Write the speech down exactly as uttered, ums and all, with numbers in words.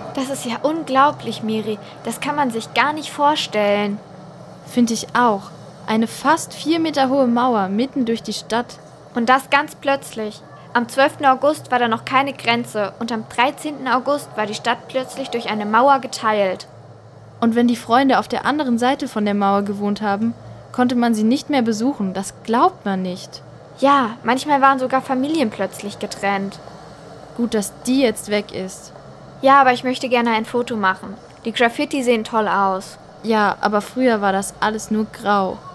Das ist ja unglaublich, Miri. Das kann man sich gar nicht vorstellen. Finde ich auch. Eine fast vier Meter hohe Mauer mitten durch die Stadt. Und das ganz plötzlich. Am zwölften August war da noch keine Grenze und am dreizehnten August war die Stadt plötzlich durch eine Mauer geteilt. Und wenn die Freunde auf der anderen Seite von der Mauer gewohnt haben, konnte man sie nicht mehr besuchen. Das glaubt man nicht. Ja, manchmal waren sogar Familien plötzlich getrennt. Gut, dass die jetzt weg ist. Ja, aber ich möchte gerne ein Foto machen. Die Graffiti sehen toll aus. Ja, aber früher war das alles nur grau.